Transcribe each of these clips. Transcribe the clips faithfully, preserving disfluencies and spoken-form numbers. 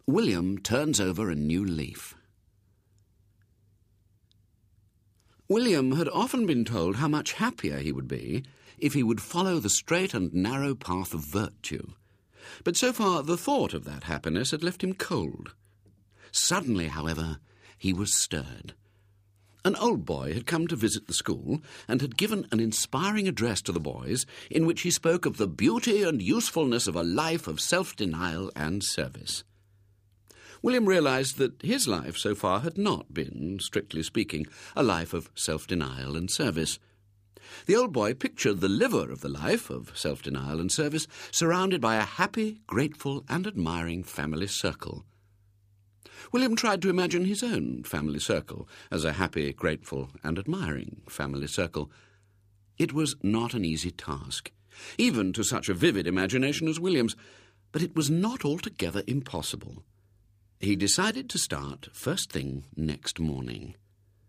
William turns over a new leaf. William had often been told how much happier he would be if he would follow the straight and narrow path of virtue. But so far the thought of that happiness had left him cold. Suddenly, however, he was stirred. An old boy had come to visit the school and had given an inspiring address to the boys in which he spoke of the beauty and usefulness of a life of self-denial and service. William realized that his life so far had not been, strictly speaking, a life of self-denial and service. The old boy pictured the liver of the life of self-denial and service surrounded by a happy, grateful and admiring family circle. William tried to imagine his own family circle as a happy, grateful and admiring family circle. It was not an easy task, even to such a vivid imagination as William's, but it was not altogether impossible. He decided to start first thing next morning.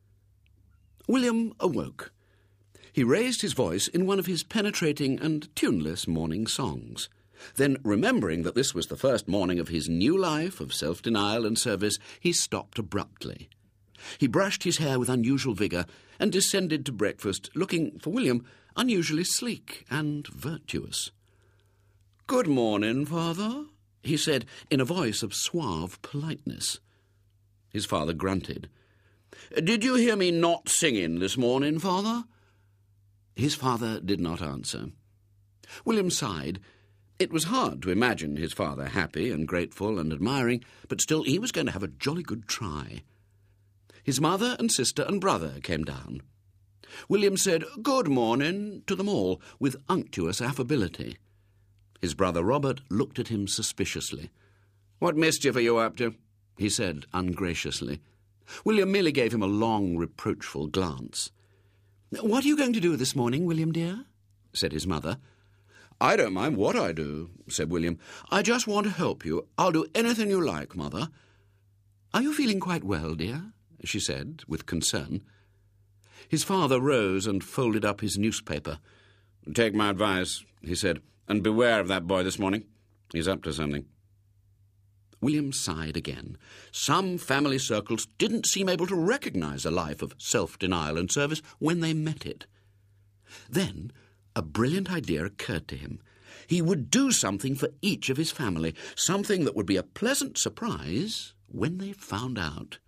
William awoke. He raised his voice in one of his penetrating and tuneless morning songs. Then, remembering that this was the first morning of his new life of self-denial and service, he stopped abruptly. He brushed his hair with unusual vigour and descended to breakfast, looking, for William, unusually sleek and virtuous. "Good morning, Father," he said in a voice of suave politeness. His father grunted. "Did you hear me not singing this morning, Father?" His father did not answer. William sighed. It was hard to imagine his father happy and grateful and admiring, but still he was going to have a jolly good try. His mother and sister and brother came down. William said "good morning" to them all with unctuous affability. His brother Robert looked at him suspiciously. "What mischief are you up to?" he said ungraciously. William merely gave him a long, reproachful glance. "What are you going to do this morning, William dear?" said his mother. "I don't mind what I do," said William. "I just want to help you. I'll do anything you like, Mother." "Are you feeling quite well, dear?" she said, with concern. His father rose and folded up his newspaper. "Take my advice," he said, "and beware of that boy this morning. He's up to something." William sighed again. Some family circles didn't seem able to recognise a life of self-denial and service when they met it. Then a brilliant idea occurred to him. He would do something for each of his family, something that would be a pleasant surprise when they found out.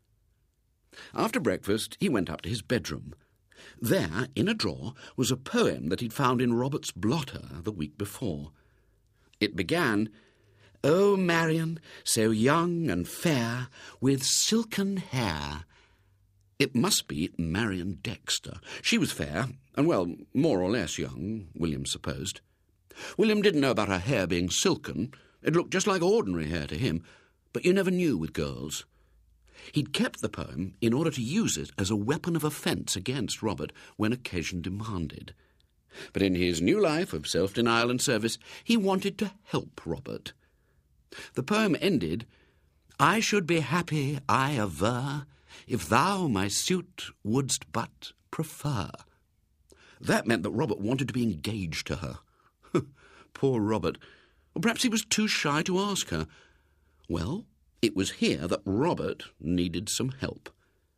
After breakfast, he went up to his bedroom. There, in a drawer, was a poem that he'd found in Robert's blotter the week before. It began, "O Marian, so young and fair, with silken hair." It must be Marian Dexter. She was fair, and, well, more or less young, William supposed. William didn't know about her hair being silken. It looked just like ordinary hair to him, but you never knew with girls. He'd kept the poem in order to use it as a weapon of offence against Robert when occasion demanded. But in his new life of self-denial and service, he wanted to help Robert. The poem ended, "I should be happy, I aver, if thou my suit wouldst but prefer." That meant that Robert wanted to be engaged to her. Poor Robert. Or perhaps he was too shy to ask her. Well, it was here that Robert needed some help.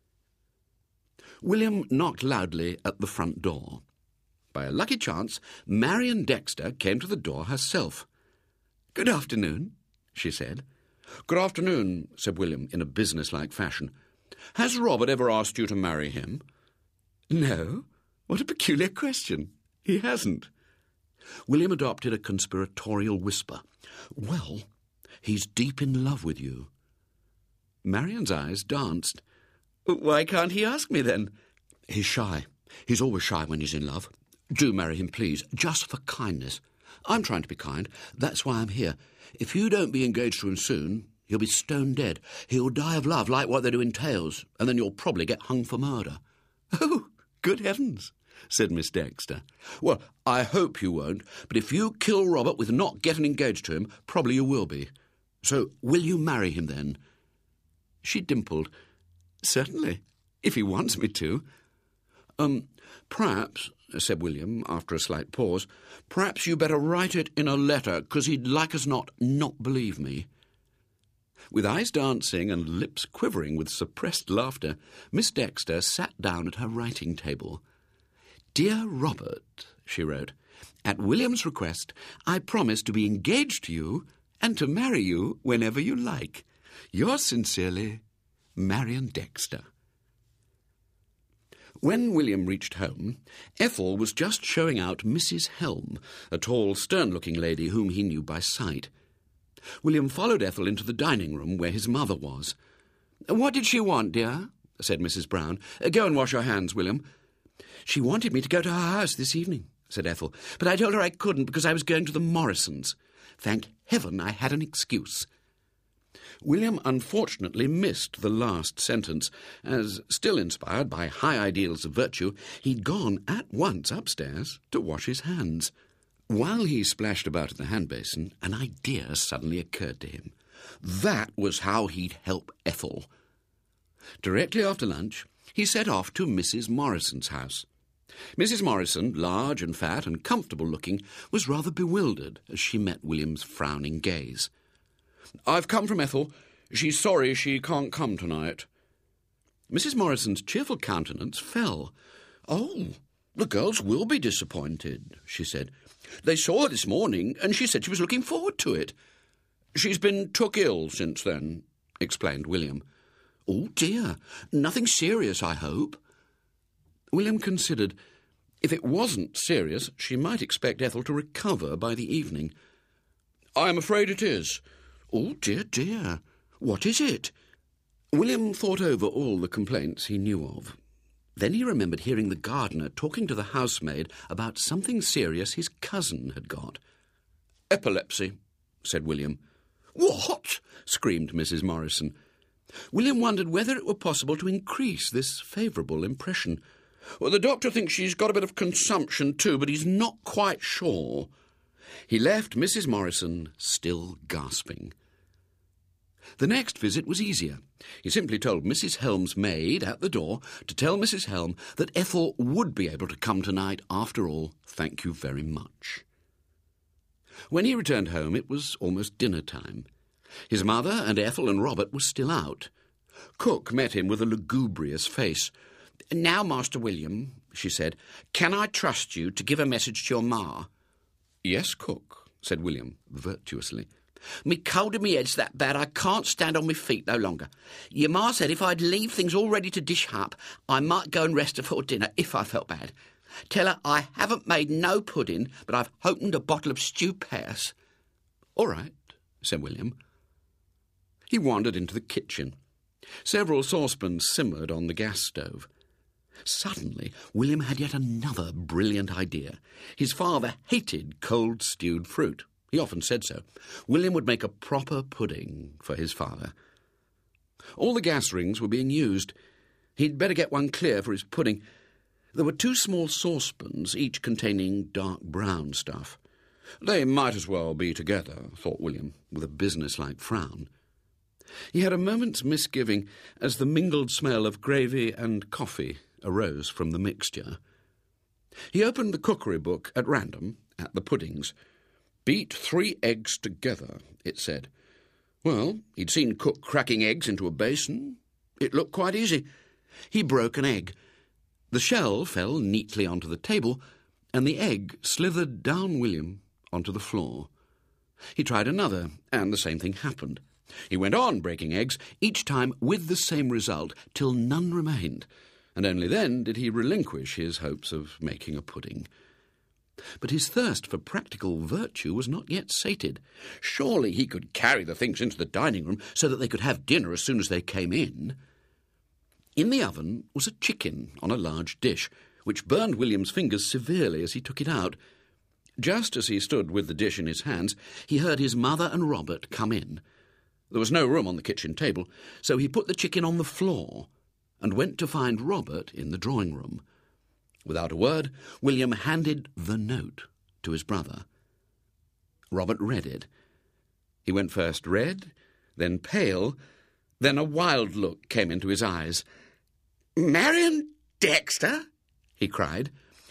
William knocked loudly at the front door. By a lucky chance, Marian Dexter came to the door herself. "Good afternoon," she said. "Good afternoon," said William in a businesslike fashion. "Has Robert ever asked you to marry him?" "No. What a peculiar question. He hasn't." William adopted a conspiratorial whisper. "Well, he's deep in love with you." Marian's eyes danced. "Why can't he ask me, then?" "He's shy. He's always shy when he's in love. Do marry him, please, just for kindness. I'm trying to be kind. That's why I'm here. If you don't be engaged to him soon, he'll be stone dead. He'll die of love like what they do in tales, and then you'll probably get hung for murder." "Oh, good heavens," said Miss Dexter. "Well, I hope you won't, but if you kill Robert with not getting engaged to him, probably you will be. So will you marry him then?" She dimpled. "Certainly, if he wants me to." Um, perhaps, said William, after a slight pause, perhaps you better write it in a letter, because he'd like as not not believe me." With eyes dancing and lips quivering with suppressed laughter, Miss Dexter sat down at her writing table. "Dear Robert," she wrote, "at William's request, I promise to be engaged to you and to marry you whenever you like. Yours sincerely, Marian Dexter." When William reached home, Ethel was just showing out Missus Helm, a tall, stern-looking lady whom he knew by sight. William followed Ethel into the dining-room where his mother was. "What did she want, dear?" said Missus Brown. "Go and wash your hands, William." "She wanted me to go to her house this evening," said Ethel, "but I told her I couldn't because I was going to the Morrisons. Thank heaven I had an excuse." William unfortunately missed the last sentence, as, still inspired by high ideals of virtue, he'd gone at once upstairs to wash his hands. While he splashed about in the hand basin, an idea suddenly occurred to him. That was how he'd help Ethel. Directly after lunch, he set off to Missus Morrison's house. Missus Morrison, large and fat and comfortable-looking, was rather bewildered as she met William's frowning gaze. "I've come from Ethel. She's sorry she can't come tonight." Missus Morrison's cheerful countenance fell. "Oh, the girls will be disappointed," she said. "They saw her this morning, and she said she was looking forward to it." "She's been took ill since then," explained William. "Oh, dear. Nothing serious, I hope?" William considered. If it wasn't serious, she might expect Ethel to recover by the evening. "I'm afraid it is." "Oh, dear, dear. What is it?" William thought over all the complaints he knew of. Then he remembered hearing the gardener talking to the housemaid about something serious his cousin had got. "Epilepsy," said William. "What?" screamed Missus Morrison. William wondered whether it were possible to increase this favourable impression. "Well, the doctor thinks she's got a bit of consumption too, but he's not quite sure." He left Missus Morrison still gasping. The next visit was easier. He simply told Missus Helm's maid at the door to tell Missus Helm that Ethel would be able to come tonight after all, thank you very much. When he returned home, it was almost dinner time. His mother and Ethel and Robert were still out. Cook met him with a lugubrious face. "Now, Master William," she said, "can I trust you to give a message to your ma?" "Yes, Cook," said William virtuously. "Me cold in me head's that bad I can't stand on me feet no longer. Your ma said if I'd leave things all ready to dish up, I might go and rest before dinner if I felt bad. Tell her I haven't made no pudding, but I've opened a bottle of stew pears." "All right," said William. He wandered into the kitchen. Several saucepans simmered on the gas stove. Suddenly, William had yet another brilliant idea. His father hated cold stewed fruit. He often said so. William would make a proper pudding for his father. All the gas rings were being used. He'd better get one clear for his pudding. There were two small saucepans, each containing dark brown stuff. They might as well be together, thought William, with a businesslike frown. He had a moment's misgiving as the mingled smell of gravy and coffee arose from the mixture. He opened the cookery book at random, at the puddings. "Beat three eggs together," it said. Well, he'd seen Cook cracking eggs into a basin. It looked quite easy. He broke an egg. The shell fell neatly onto the table, and the egg slithered down William onto the floor. He tried another, and the same thing happened. He went on breaking eggs, each time with the same result, till none remained, and only then did he relinquish his hopes of making a pudding. But his thirst for practical virtue was not yet sated. Surely he could carry the things into the dining-room so that they could have dinner as soon as they came in. In the oven was a chicken on a large dish, which burned William's fingers severely as he took it out. Just as he stood with the dish in his hands, he heard his mother and Robert come in. There was no room on the kitchen table, so he put the chicken on the floor and went to find Robert in the drawing-room. Without a word, William handed the note to his brother. Robert read it. He went first red, then pale, then a wild look came into his eyes. "Marian Dexter?" he cried.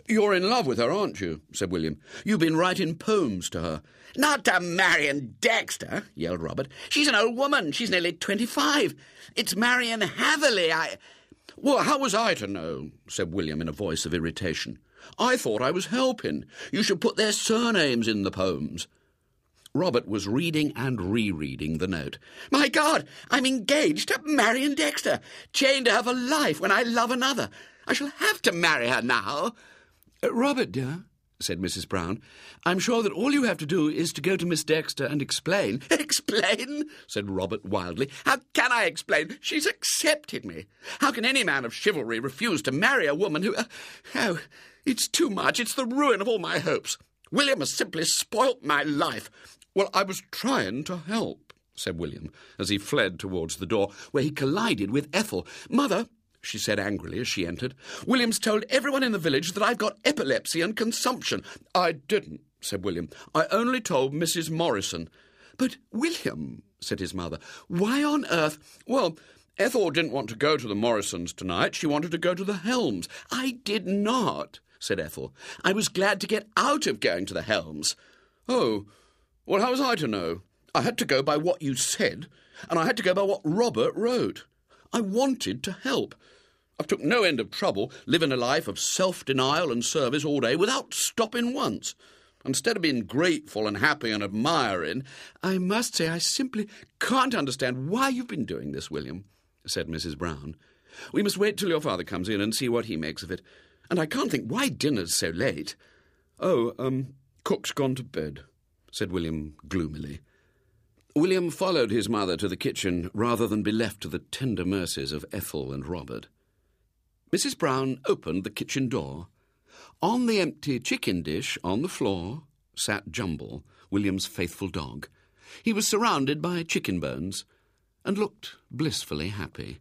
"You're in love with her, aren't you?" said William. "You've been writing poems to her." "Not to Marion Dexter," yelled Robert. "She's an old woman. She's nearly twenty-five. It's Marion Hatherley. I—" "Well, how was I to know?" said William in a voice of irritation. "I thought I was helping. You should put their surnames in the poems." Robert was reading and rereading the note. "My God, I'm engaged to Marion Dexter, chained to her for life when I love another. I shall have to marry her now." Uh, "Robert, dear," said Missus Brown, "I'm sure that all you have to do is to go to Miss Dexter and explain—" "Explain?" said Robert wildly. "How can I explain? She's accepted me. How can any man of chivalry refuse to marry a woman who... Uh, oh, it's too much. It's the ruin of all my hopes. William has simply spoilt my life." "Well, I was trying to help," said William, as he fled towards the door, where he collided with Ethel. "Mother," she said angrily as she entered, "William's told everyone in the village that I've got epilepsy and consumption." "I didn't," said William. "I only told Missus Morrison." "But, William," said his mother, "why on earth—" "Well, Ethel didn't want to go to the Morrisons tonight. She wanted to go to the Helms." "I did not," said Ethel. "I was glad to get out of going to the Helms." "Oh, well, how was I to know? I had to go by what you said, and I had to go by what Robert wrote. I wanted to help. I've took no end of trouble living a life of self-denial and service all day without stopping once. Instead of being grateful and happy and admiring—" "I must say I simply can't understand why you've been doing this, William," said Missus Brown. "We must wait till your father comes in and see what he makes of it. And I can't think why dinner's so late." "Oh, um, cook's gone to bed," said William gloomily. William followed his mother to the kitchen rather than be left to the tender mercies of Ethel and Robert. Missus Brown opened the kitchen door. On the empty chicken dish on the floor sat Jumble, William's faithful dog. He was surrounded by chicken bones and looked blissfully happy.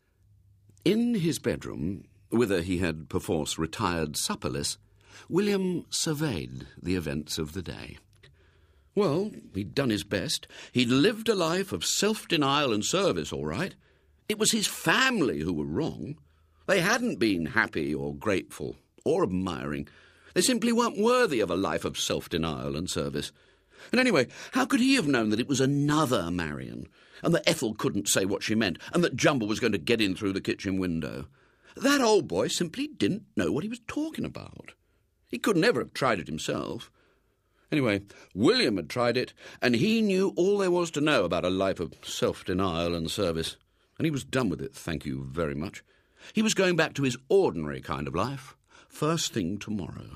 In his bedroom, whither he had perforce retired supperless, William surveyed the events of the day. Well, he'd done his best. He'd lived a life of self-denial and service, all right. It was his family who were wrong. They hadn't been happy or grateful or admiring. They simply weren't worthy of a life of self-denial and service. And anyway, how could he have known that it was another Marion, and that Ethel couldn't say what she meant, and that Jumble was going to get in through the kitchen window? That old boy simply didn't know what he was talking about. He could never have tried it himself. Anyway, William had tried it, and he knew all there was to know about a life of self-denial and service. And he was done with it, thank you very much. He was going back to his ordinary kind of life, first thing tomorrow.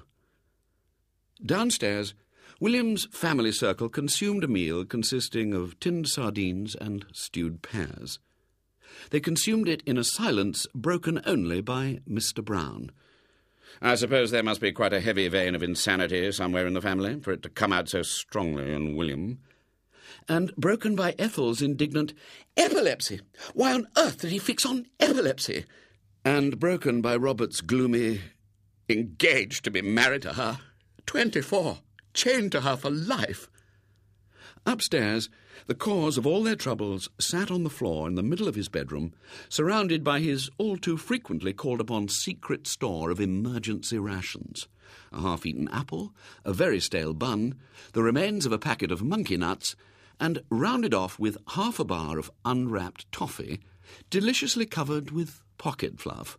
Downstairs, William's family circle consumed a meal consisting of tinned sardines and stewed pears. They consumed it in a silence broken only by Mister Brown. "I suppose there must be quite a heavy vein of insanity somewhere in the family, for it to come out so strongly in William." And broken by Ethel's indignant, "Epilepsy! Why on earth did he fix on epilepsy?" And broken by Robert's gloomy, "Engaged to be married to her. Twenty-four. Chained to her for life." Upstairs, the cause of all their troubles sat on the floor in the middle of his bedroom, surrounded by his all-too-frequently called-upon secret store of emergency rations, a half-eaten apple, a very stale bun, the remains of a packet of monkey nuts, and rounded off with half a bar of unwrapped toffee, deliciously covered with pocket fluff.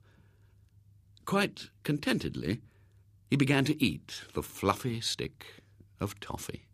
Quite contentedly, he began to eat the fluffy stick of toffee.